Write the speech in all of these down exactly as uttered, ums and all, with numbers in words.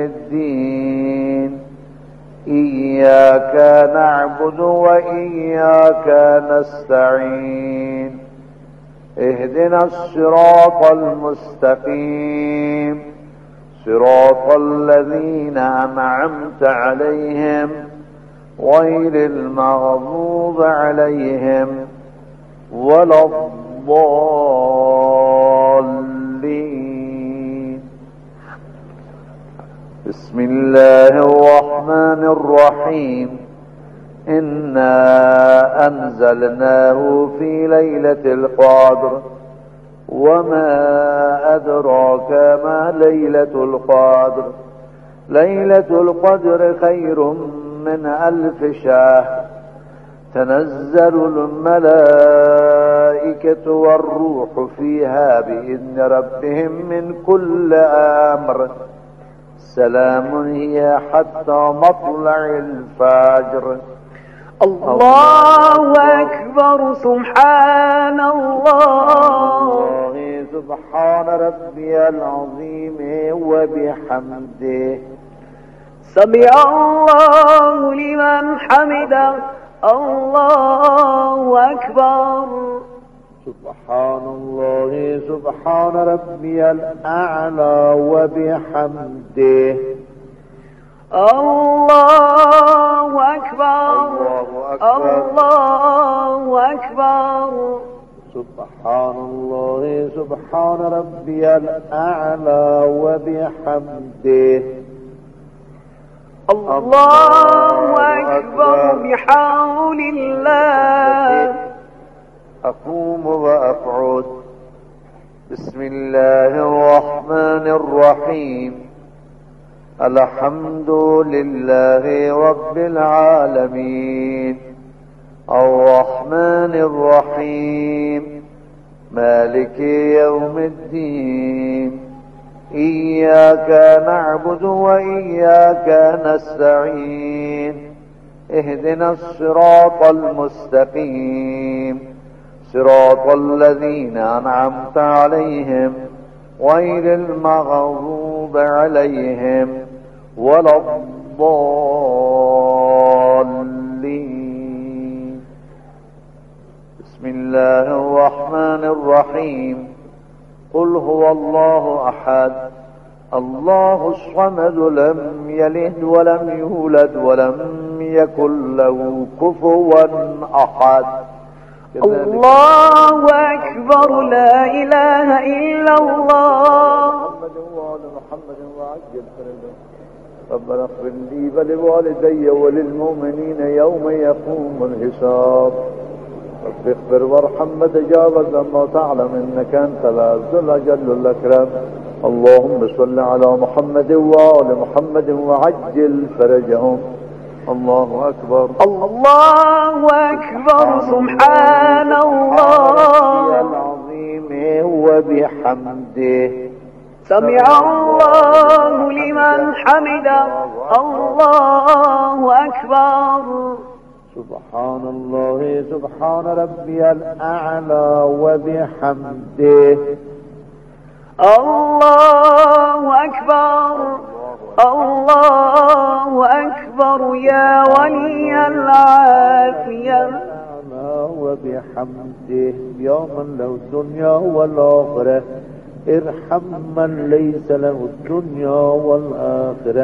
الدين إياك نعبد وإياك نستعين اهدنا الصراط المستقيم صراط الذين أنعمت عليهم غير المغضوب عليهم ولا الضالين. بسم الله الرحمن الرحيم. إنا أنزلناه في ليلة القدر وما أدراك ما ليلة القدر ليلة القدر خير من ألف شهر تنزل الملائكة والروح فيها بإذن ربهم من كل أمر سلام هي حتى مطلع الفجر. الله أكبر. سبحان الله. سبحان ربي العظيم وبحمده. سمع الله لمن حمده. الله أكبر. سبحان الله سبحان ربي الأعلى وبحمده. الله أكبر. الله أكبر. سبحان الله سبحان ربي الأعلى وبحمده. الله أكبر بحول الله. أقوم وأقعد. بسم الله الرحمن الرحيم. الحمد لله رب العالمين الرحمن الرحيم مالك يوم الدين إياك نعبد وإياك نستعين اهدنا الصراط المستقيم صراط الذين أنعمت عليهم غير المغضوب عليهم ولا الضالين. بسم الله الرحمن الرحيم. قل هو الله أحد الله الصمد لم يلد ولم يولد ولم يكن له كفوا أحد. الله أكبر. لا إله إلا الله. محمد وآل محمد وعجل ربنا اغفر لي ولوالدي وللمؤمنين يوم يقوم الحساب. رب اغفر وارحم وتجاوز ما تعلم انك انت العز الاجل الاكرم. اللهم صل على محمد وآل محمد وعجل فرجهم. الله أكبر. الله أكبر. سبحان الله العظيم وبحمده. سمع الله لمن حمده. الله أكبر. سبحان الله سبحان ربي الأعلى وبحمده. الله أكبر. الله أكبر. يا ولي العافية. وبحمده. يا من له الدنيا والآخرة ارحم من ليس له الدنيا والآخرة.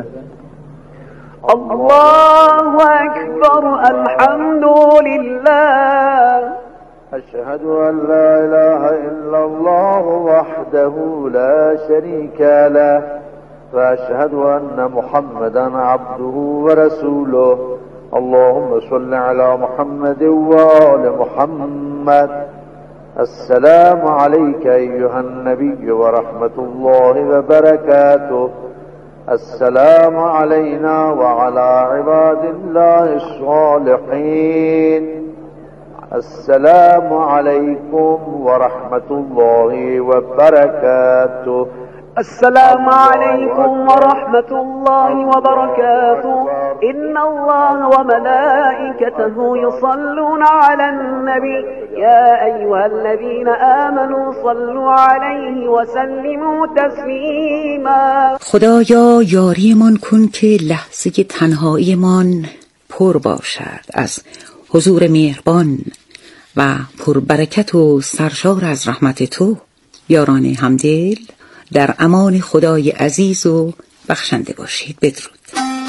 الله أكبر. الحمد لله. أشهد أن لا إله إلا الله وحده لا شريك له وأشهد أن محمدا عبده ورسوله. اللهم صل على محمد وآل محمد. السلام عليك أيها النبي ورحمة الله وبركاته. السلام علينا وعلى عباد الله الصالحين. السلام عليكم ورحمة الله وبركاته. السلام عليكم ورحمة الله وبركاته. إن الله وملائكته يصلون على النبي يا أيها الذين آمنوا صلوا عليه وسلموا تسلیما. خدایا یاریمان کن که لحظه تنهاییمان پر باشد از حضور مهربان و پربرکت و سرشار از رحمت تو. یاران همدل در امان خدای عزیز و بخشنده باشید. بدرود.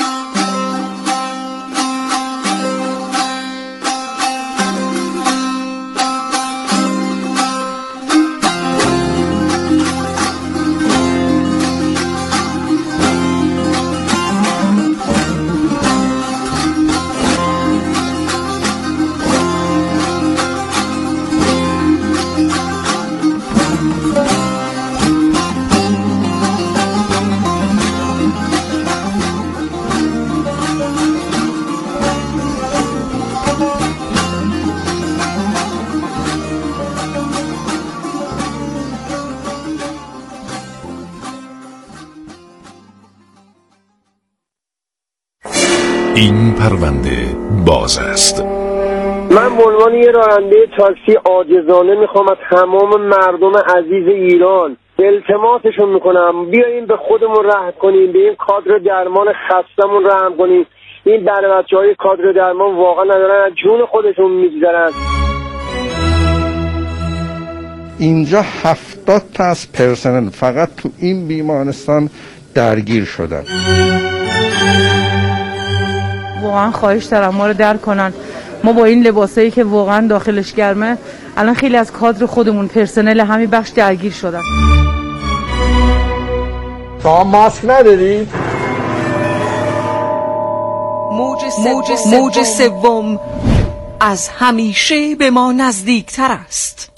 این پرونده باز است. من به عنوان یه راننده تاکسی عاجزانه میخوام از تمام مردم عزیز ایران التماسشون میکنم بیاییم به خودمون رحم کنیم، به این کادر درمان خستمون رحم کنیم. این بله بچه‌های کادر درمان واقعا ندارن، از جون خودشون میگذرن. اینجا هفتاد تا از پرسنل فقط تو این بیمارستان درگیر شدن. واقعا خواهش دارم ما رو درک کنن. ما با این لباسایی که واقعا داخلش گرمه الان خیلی از کادر خودمون پرسنل همین بخش درگیر شدن. شما ماسک ندارید؟ موج سوم از همیشه به ما نزدیکتر است.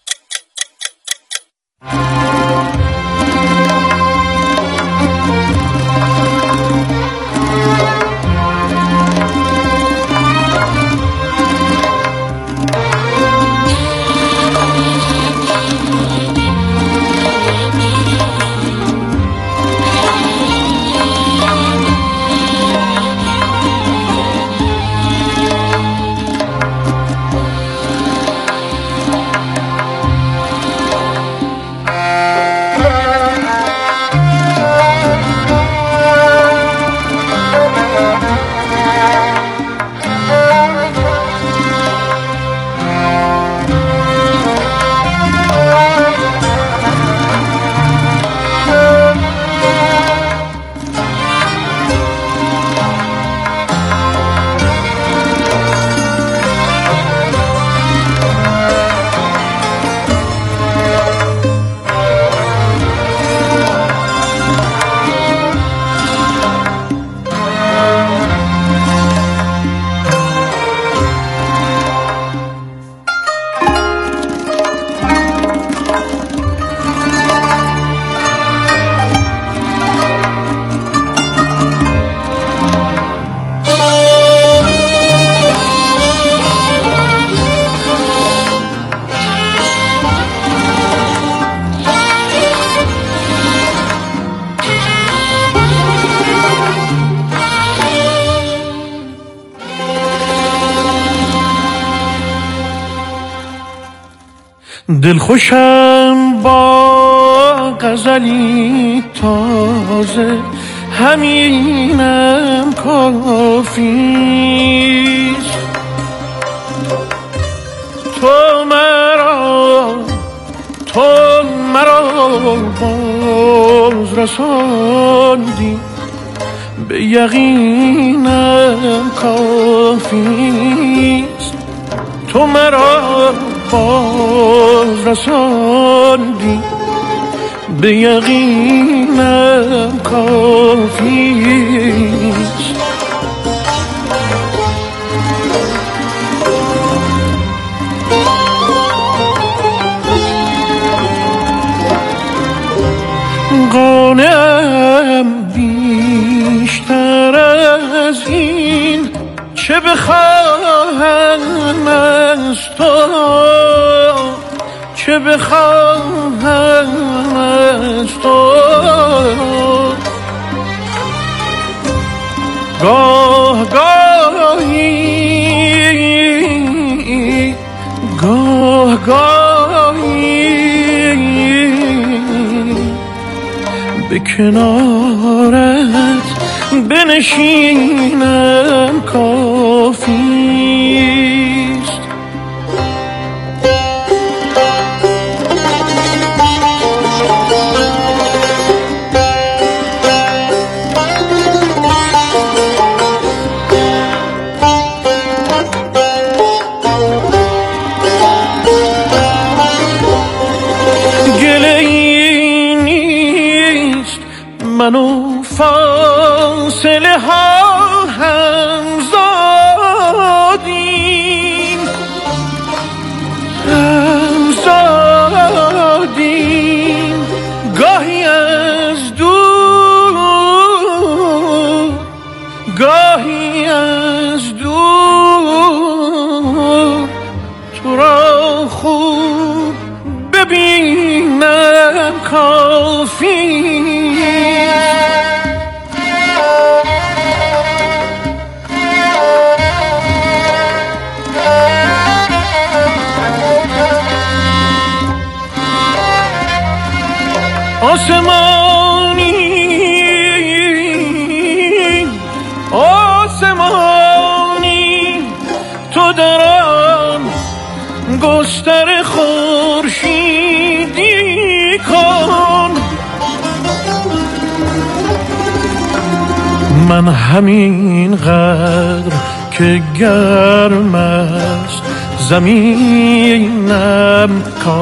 دلخوشم با غزلی تازه همینم کافیست. تو مرا تو مرا باز رساندی به یقینم کافیست. تو مرا باز رساندی به یقینم کافیست. قانعم بیشتر از این چه بخواهم از تو، چه بخواهم از تو. گاه گاهی گاه گاهی به کنارت بنشینم کافیست. منو فاصله ها هم زادیم هم زادیم گاهی از دور گاهی از دور تو را خوب ببینم کافی. آسمانی آسمانی تو در آن گستر خورشیدی کن. من همین قدر که گرم است زمینم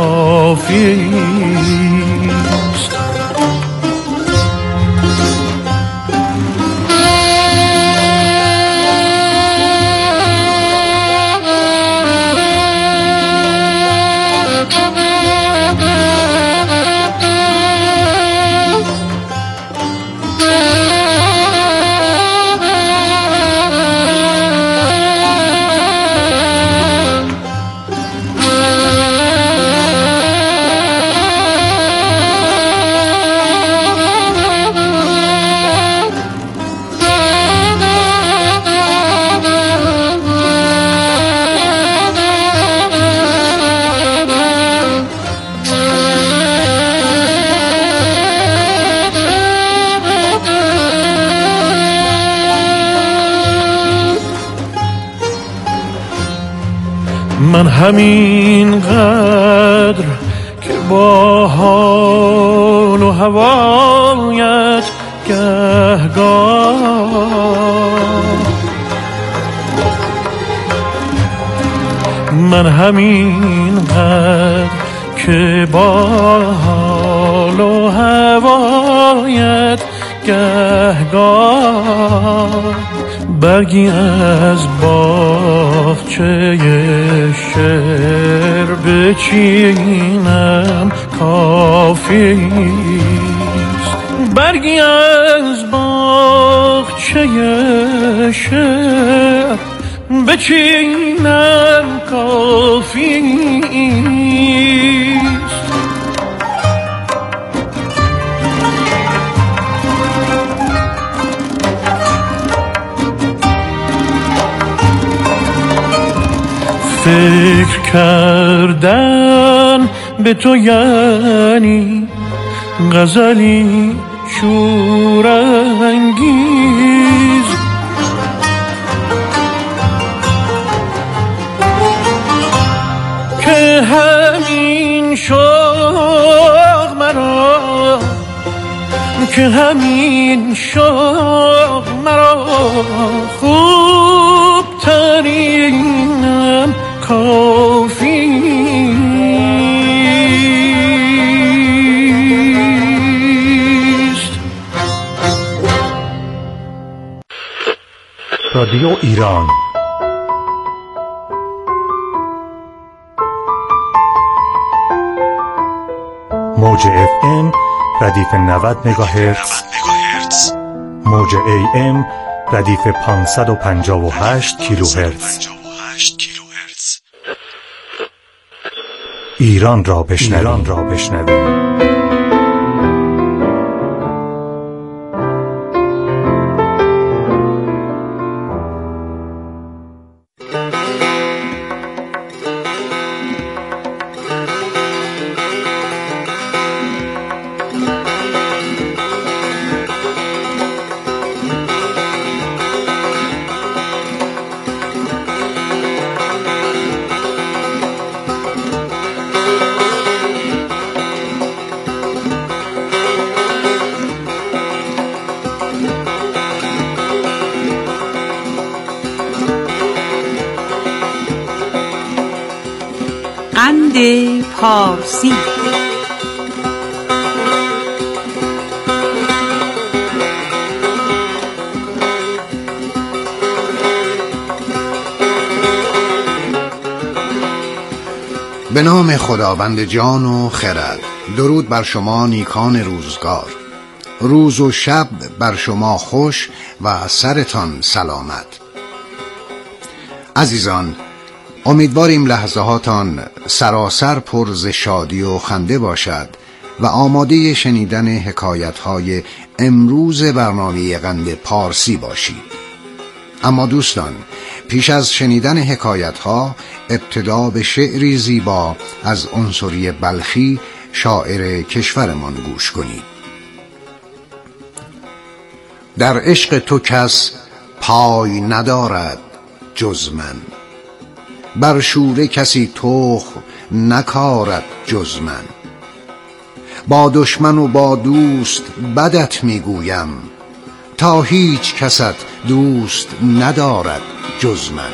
کافیست. من همین قدر که با حال و هوایت گهگاه من همین قدر که با حال و هوایت گهگاه برگی از باغچه شعر بچینم کافیست. برگی از باغچه شعر بچینم کافیست. فکر کردن به تو یعنی غزلی شورانگیز که همین شوق مرا که همین شوق مرا خوب ترینم کافیست. رادیو ایران موج اف ام ردیف نود مگاهرتز، موج ای ام ردیف پانصد و پنجاه و هشت کیلوهرتز. ایران را بشنویم. ایران را بشنویم. قند پارسی. به نام خداوند جان و خرد. درود بر شما نیکان روزگار. روز و شب بر شما خوش و سرتان سلامت. عزیزان، امیدواریم لحظه هاتان سراسر پر ز شادی و خنده باشد و آماده شنیدن حکایت های امروز برنامه قند پارسی باشید. اما دوستان، پیش از شنیدن حکایت ها ابتدا به شعری زیبا از عنصری بلخی شاعر کشورمان گوش کنید. در عشق تو کس پای ندارد جز من، بر شوره کسی تخم نکارد جز من. با دشمن و با دوست بدت میگویم، تا هیچ کست دوست ندارد جز من.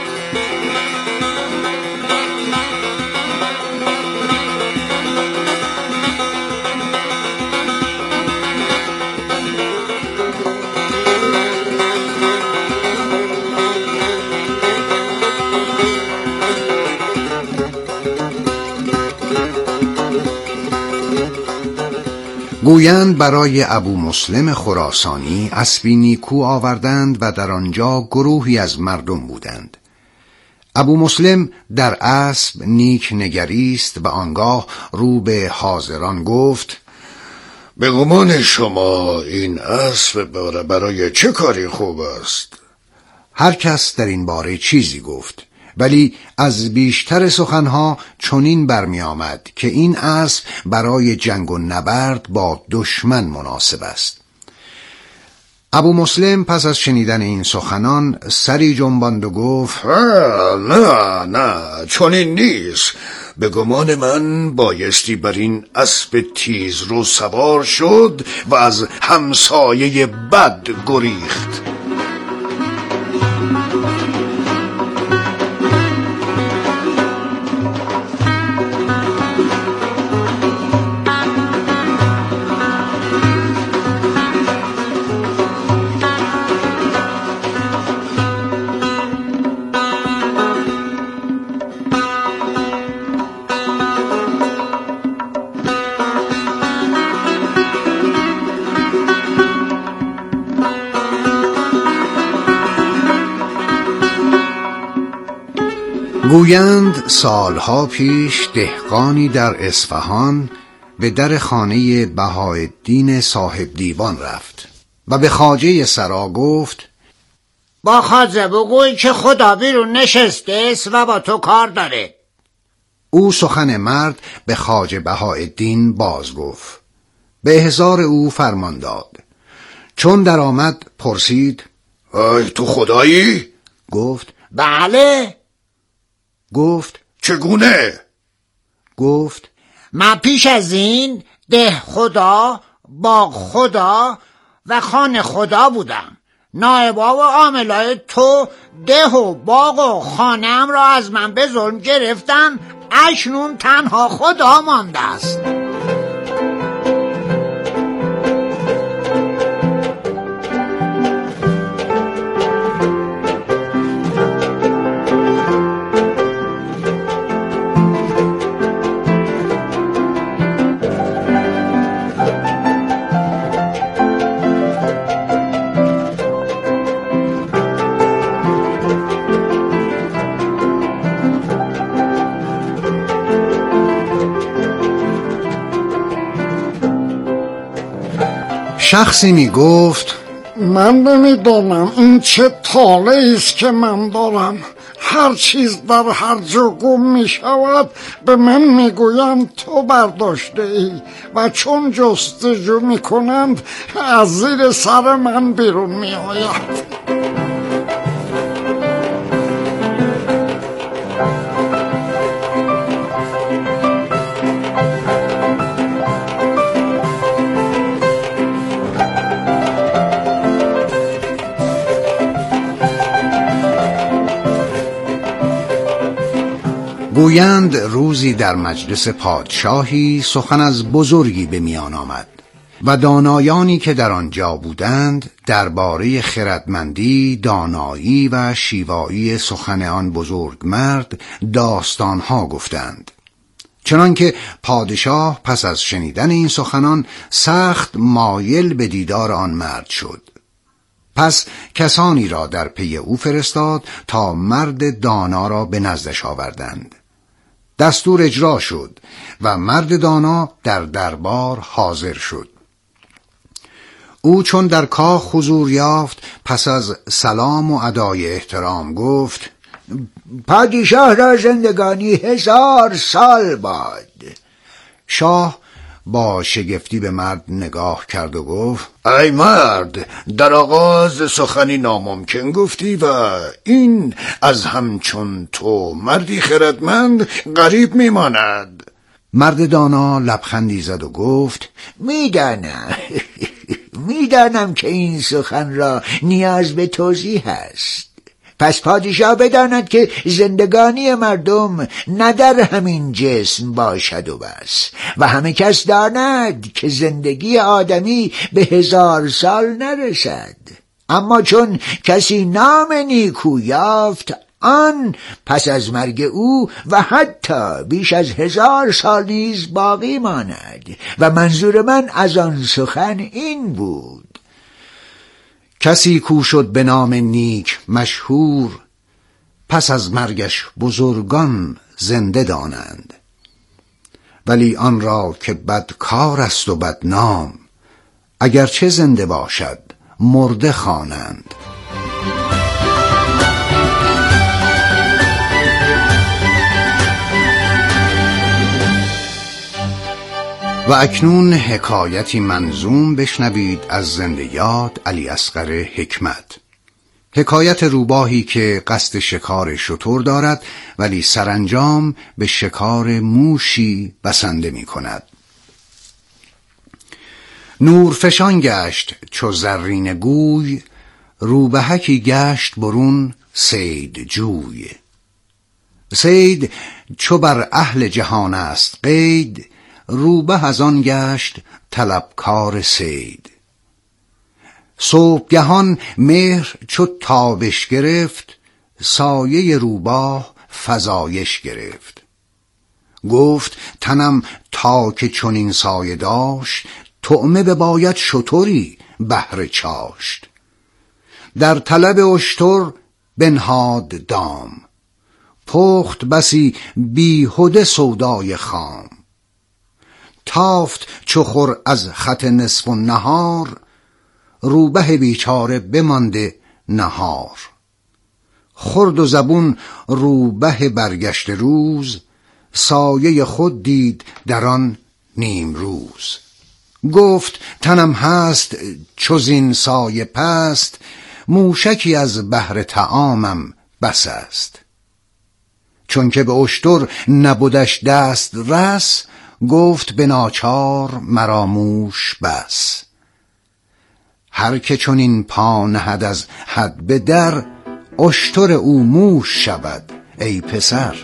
گویند برای ابو مسلم خراسانی اسبی نیکو آوردند و در آنجا گروهی از مردم بودند. ابو مسلم در اسب نیک نگریست و آنگاه رو به حاضران گفت: به گمان شما این اسب برای چه کاری خوب است؟ هر کس در این باره چیزی گفت، ولی از بیشتر سخنها چنین برمی آمد که این اسب برای جنگ و نبرد با دشمن مناسب است. ابو مسلم پس از شنیدن این سخنان سری جنباند و گفت: نه نه چنین نیست. به گمان من بایستی بر این اسب تیز رو سوار شد و از همسایه بد گریخت. گویند سالها پیش دهقانی در اصفهان به در خانه بهاءالدین صاحب دیوان رفت و به خواجه سرا گفت: با خواجه بگوی که خدا بیرون نشسته است و با تو کار داره. او سخن مرد به خواجه بهاءالدین باز گفت. به احضار او فرمان داد. چون در آمد پرسید: ای تو خدایی؟ گفت: بله. گفت: چگونه؟ گفت: من پیش از این ده خدا، باغ خدا و خانه خدا بودم. نایبا و عاملای تو ده و باغ و خانه‌ام را از من به ظلم گرفتن، اکنون تنها خدا مانده است. شخصی می گفت من نمیدانم این چه طالعی است که من دارم. هر چیز در هر جا گم می شود به من می گویند تو برداشته ای و چون جستجو می کنند از زیر سر من بیرون می آید. گویند روزی در مجلس پادشاهی سخن از بزرگی به میان آمد و دانایانی که در آنجا بودند درباره خردمندی، دانایی و شیوایی سخن آن بزرگ مرد داستانها گفتند. چنانکه پادشاه پس از شنیدن این سخنان سخت مایل به دیدار آن مرد شد. پس کسانی را در پی او فرستاد تا مرد دانا را به نزدش آوردند. دستور اجرا شد و مرد دانا در دربار حاضر شد. او چون در کاخ حضور یافت پس از سلام و ادای احترام گفت پادشاه را زندگانی هزار سال باد. شاه با شگفتی به مرد نگاه کرد و گفت ای مرد، در آغاز سخنی ناممکن گفتی و این از همچون تو مردی خردمند غریب میماند. مرد دانا لبخندی زد و گفت میدانم میدانم که این سخن را نیاز به توضیح است. پس پادشاه بداند که زندگانی مردم نه در همین جسم باشد و بس، و همه کس داند که زندگی آدمی به هزار سال نرسد، اما چون کسی نام نیکو یافت آن پس از مرگ او و حتی بیش از هزار سال نیز باقی ماند. و منظور من از آن سخن این بود: کسی کو شد به نام نیک مشهور، پس از مرگش بزرگان زنده دانند، ولی آن را که بدکار است و بدنام، اگرچه زنده باشد مرده خوانند. و اکنون حکایتی منظوم بشنوید از زنده یاد علی اصغر حکمت. حکایت روباهی که قصد شکار شتر دارد ولی سرانجام به شکار موشی بسنده می کند. نورفشان گشت چو زرین گوی، روبهکی گشت برون صید جوی. صید چو بر اهل جهان است قید، روبه از آن گشت طلبکار صید. صبحگهان مهر چو تابش گرفت، سایه روباه فزایش گرفت. گفت تنم تا که چنین سایه داشت، طعمه بباید شتری بهر چاشت. در طلب اشتر بنهاد دام، پخت بسی بیهده سودای خام. تافت چو خور از خط نصف النهار، روبه بیچاره بمانده نهار. خورد و زبون روبه برگشت روز، سایه خود دید در آن نیم روز. گفت تنم هست چو زین سایه پست، موشکی از بهر طعامم بس است. چون که به اشتر نبودش دست رس، گفت به ناچار مرا موش بس. هر که چون این پا نهد از حد به در، اشتر او موش شود ای پسر.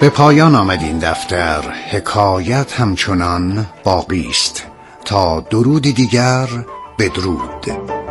به پایان آمد این دفتر. حکایت همچنان باقی است. تا درودی دیگر، بدرود.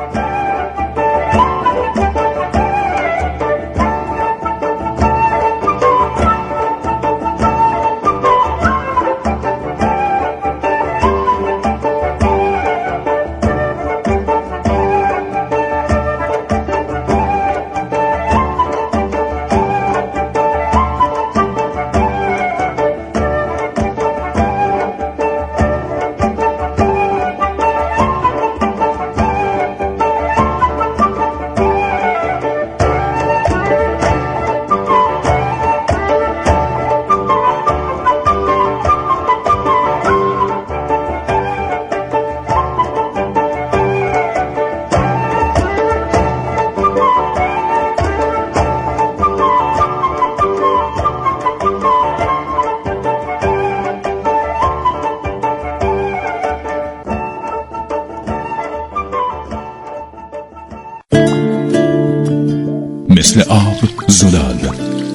مثل آب زلال،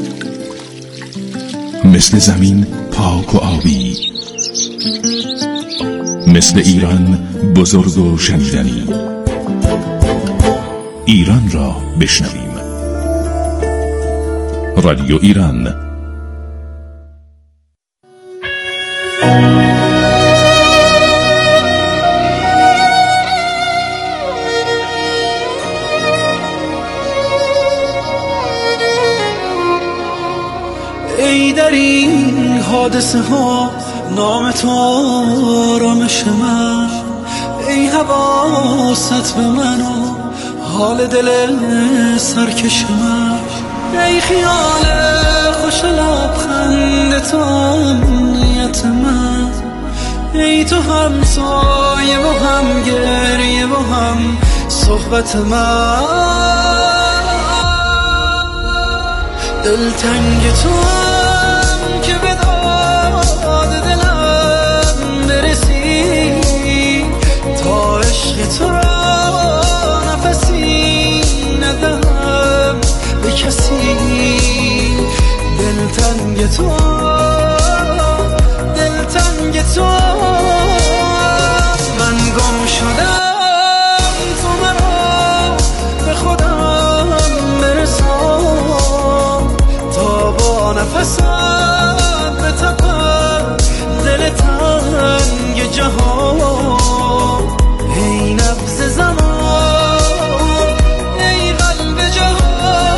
مثل زمین پاک و آبی، مثل ایران بزرگ و شنیدنی. ایران را بشنویم. رادیو ایران. ای در این حادثه ها نام تو آرامش من، ای حواست به من و حال دل سرکش من، ای خیال خوش لبخند تو امنیت من، ای تو هم سایه و هم گریه و هم صحبت من. دلتنگ تو هم که به داد دلم برسی، تا عشق تو را نفسی ندهم به کسی. دلتنگ تو دلتنگ تو من گم شدم، تو مرا به خودم برسان، تا با نفسم به تپم دل تنگ جهان. ای نبض زمان، ای قلب جهان.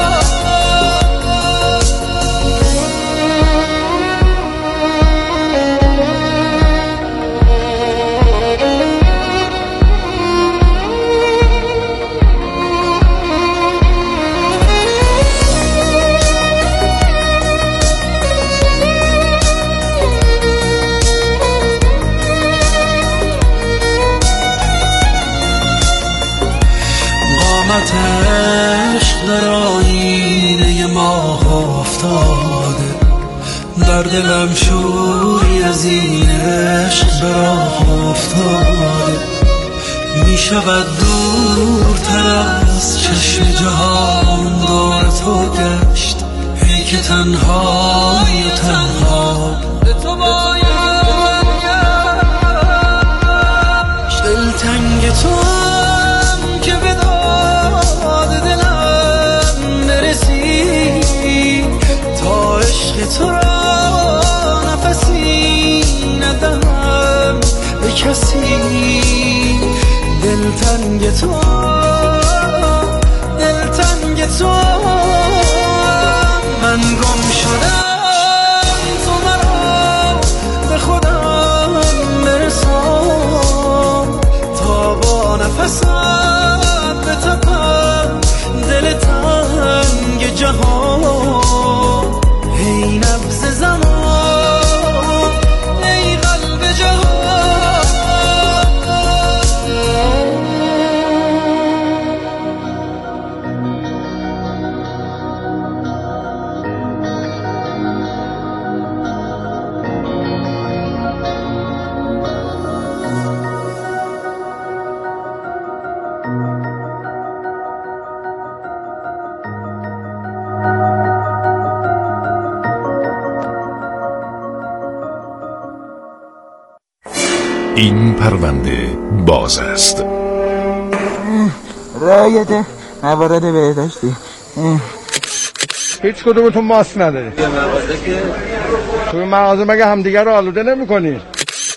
عشق در آینه ماه افتاده، در دلم شوری از این عشق به راه افتاده. می شود دورتر از چشم جهان دور تو گشت، ای که تنهایی و تنها به تو باید گشت. دلتنگ تو که به داد دلم برسی، تا عشق تو را نفسی ندهم به کسی. دلتنگ تو دلتنگ تو من گم شدم، تو مرا به خودم برسان، تا با نفسم به تپم دل تنگ جهان. ای نبض زمان، ای قلب جهان. این پرونده باز است. رایت موارد بهداشتی. هیچ کدومتون ماسک نداری. توی مغازه مگه همدیگر رو آلوده نمی کنی؟